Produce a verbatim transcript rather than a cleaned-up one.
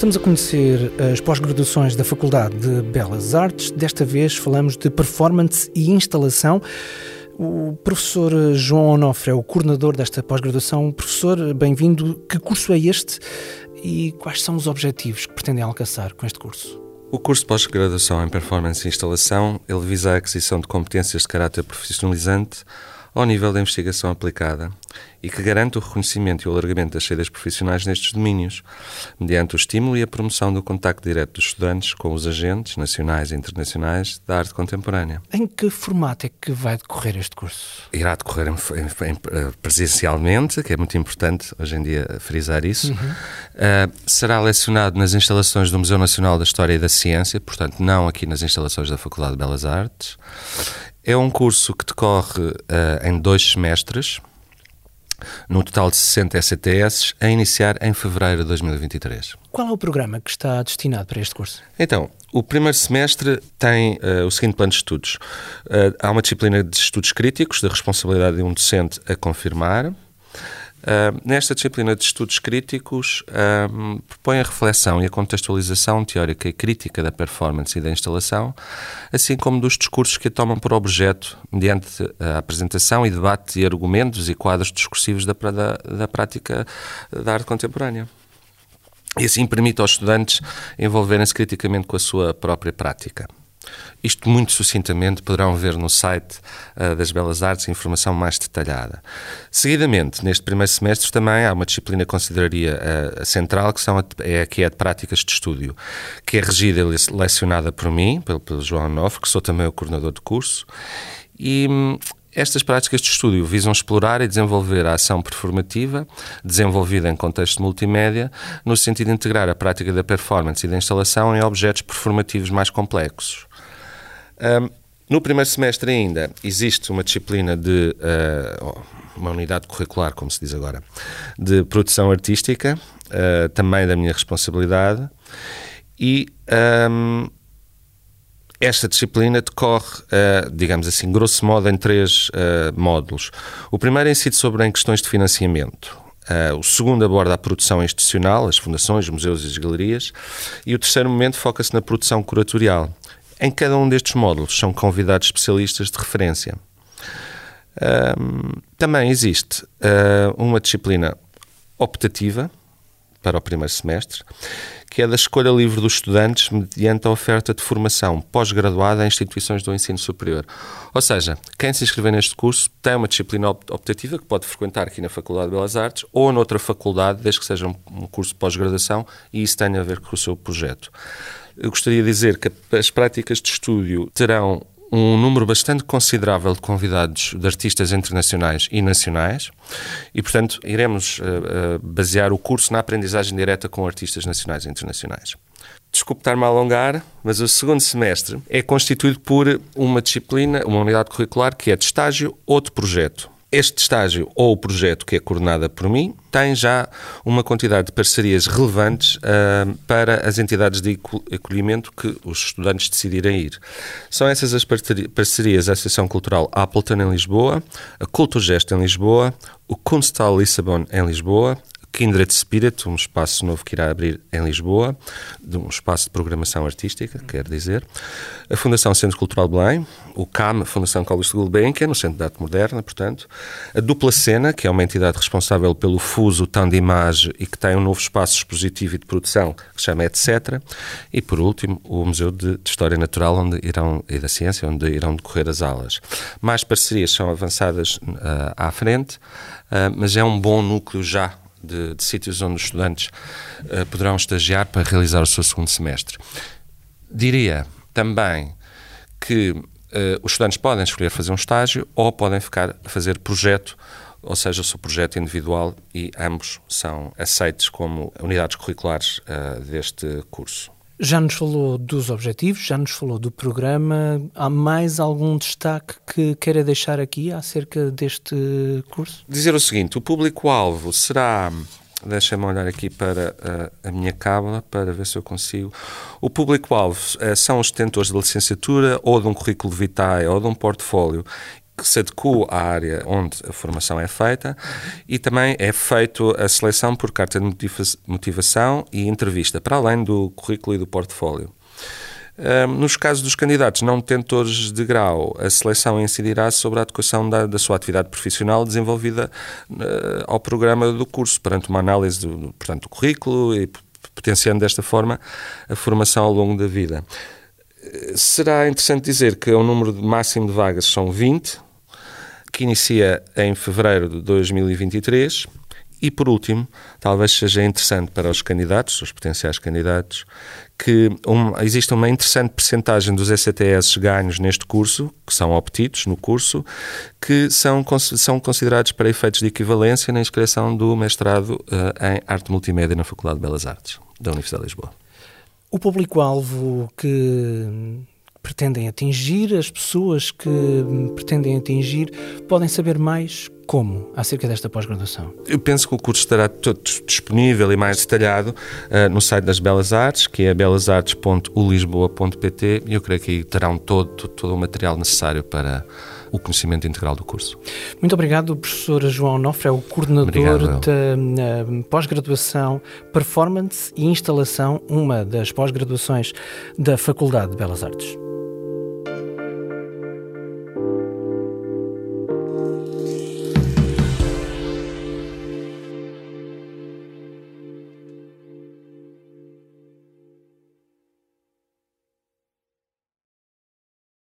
Estamos a conhecer as pós-graduações da Faculdade de Belas Artes. Desta vez falamos de performance e instalação. O professor João Onofre é o coordenador desta pós-graduação. Professor, bem-vindo. Que curso é este e quais são os objetivos que pretendem alcançar com este curso? O curso de pós-graduação em performance e instalação, ele visa a aquisição de competências de caráter profissionalizante ao nível da investigação aplicada e que garante o reconhecimento e o alargamento das saídas profissionais nestes domínios, mediante o estímulo e a promoção do contacto direto dos estudantes com os agentes nacionais e internacionais da arte contemporânea. Em que formato é que vai decorrer este curso? Irá decorrer em, em, em, presencialmente, que é muito importante hoje em dia frisar isso. Uhum. Uh, será lecionado nas instalações do Museu Nacional da História e da Ciência, portanto não aqui nas instalações da Faculdade de Belas Artes. É um curso que decorre uh, em dois semestres, num total de sessenta E C T S, a iniciar em fevereiro de dois mil e vinte e três. Qual é o programa que está destinado para este curso? Então, o primeiro semestre tem uh, o seguinte plano de estudos. Uh, há uma disciplina de estudos críticos, da responsabilidade de um docente a confirmar. Uh, nesta disciplina de estudos críticos, uh, propõe a reflexão e a contextualização teórica e crítica da performance e da instalação, assim como dos discursos que a tomam por objeto, mediante a apresentação e debate de argumentos e quadros discursivos da, da, da prática da arte contemporânea. E assim permite aos estudantes envolverem-se criticamente com a sua própria prática. Isto muito sucintamente poderão ver no site uh, das Belas Artes informação mais detalhada. Seguidamente, neste primeiro semestre também há uma disciplina que consideraria uh, central, que, são a, é a que é de práticas de estúdio, que é regida e lecionada por mim, pelo, pelo João Onofre, que sou também o coordenador do curso, e hum, estas práticas de estúdio visam explorar e desenvolver a ação performativa, desenvolvida em contexto multimédia, no sentido de integrar a prática da performance e da instalação em objetos performativos mais complexos. Um, no primeiro semestre ainda existe uma disciplina de, uh, uma unidade curricular, como se diz agora, de produção artística, uh, também da minha responsabilidade, e um, esta disciplina decorre, uh, digamos assim, grosso modo, em três uh, módulos. O primeiro incide sobre em questões de financiamento. Uh, o segundo aborda a produção institucional, as fundações, os museus e as galerias, e o terceiro momento foca-se na produção curatorial. Em cada um destes módulos são convidados especialistas de referência. Um, também existe uh, uma disciplina optativa para o primeiro semestre, que é da escolha livre dos estudantes mediante a oferta de formação pós-graduada em instituições do ensino superior. Ou seja, quem se inscrever neste curso tem uma disciplina optativa que pode frequentar aqui na Faculdade de Belas Artes ou noutra faculdade, desde que seja um curso de pós-graduação e isso tenha a ver com o seu projeto. Eu gostaria de dizer que as práticas de estúdio terão um número bastante considerável de convidados de artistas internacionais e nacionais e, portanto, iremos uh, uh, basear o curso na aprendizagem direta com artistas nacionais e internacionais. Desculpe estar-me a alongar, mas o segundo semestre é constituído por uma disciplina, uma unidade curricular que é de estágio ou de projeto. Este estágio ou o projeto que é coordenada por mim tem já uma quantidade de parcerias relevantes uh, para as entidades de acolhimento que os estudantes decidirem ir. São essas as parcerias: a Associação Cultural Appleton em Lisboa, a Culturgest em Lisboa, o Kunsthal Lissabon em Lisboa, Kindred Spirit, um espaço novo que irá abrir em Lisboa, um espaço de programação artística, quer dizer, a Fundação Centro Cultural Belém, o C A M, a Fundação Carlos de Gulbenkian, no Centro de Arte Moderna, portanto, a Dupla Cena, que é uma entidade responsável pelo fuso Temps d'Image e que tem um novo espaço expositivo e de produção que se chama etcétera, e por último, o Museu de, de História Natural onde irão, e da Ciência, onde irão decorrer as aulas. Mais parcerias são avançadas uh, à frente, uh, mas é um bom núcleo já de, de sítios onde os estudantes uh, poderão estagiar para realizar o seu segundo semestre. Diria também que uh, os estudantes podem escolher fazer um estágio ou podem ficar a fazer projeto, ou seja, o seu projeto individual, e ambos são aceitos como unidades curriculares uh, deste curso. Já nos falou dos objetivos, já nos falou do programa. Há mais algum destaque que queira deixar aqui acerca deste curso? Dizer o seguinte: o público-alvo será... Deixa-me olhar aqui para a, a minha cábula para ver se eu consigo. O público-alvo uh, são os detentores de licenciatura ou de um currículo vitae ou de um portfólio que se adequa à área onde a formação é feita, e também é feito a seleção por carta de motivação e entrevista, para além do currículo e do portfólio. Nos casos dos candidatos não detentores de grau, a seleção incidirá sobre a adequação da, da sua atividade profissional desenvolvida uh, ao programa do curso, perante uma análise do, portanto, do currículo e potenciando desta forma a formação ao longo da vida. Será interessante dizer que o número máximo de vagas são vinte, que inicia em fevereiro de dois mil e vinte e três. E, por último, talvez seja interessante para os candidatos, os potenciais candidatos, que um, existe uma interessante percentagem dos E C T S ganhos neste curso, que são obtidos no curso, que são, são considerados para efeitos de equivalência na inscrição do mestrado uh, em Arte Multimédia na Faculdade de Belas Artes da Universidade de Lisboa. O público-alvo que pretendem atingir, as pessoas que pretendem atingir, podem saber mais como acerca desta pós-graduação? Eu penso que o curso estará todo disponível e mais detalhado uh, no site das Belas Artes, que é belas artes ponto u lisboa ponto p t, e eu creio que aí terão todo, todo, todo o material necessário para o conhecimento integral do curso. Muito obrigado, professor João Onofre, é o coordenador obrigado, da pós-graduação Performance e Instalação, uma das pós-graduações da Faculdade de Belas Artes.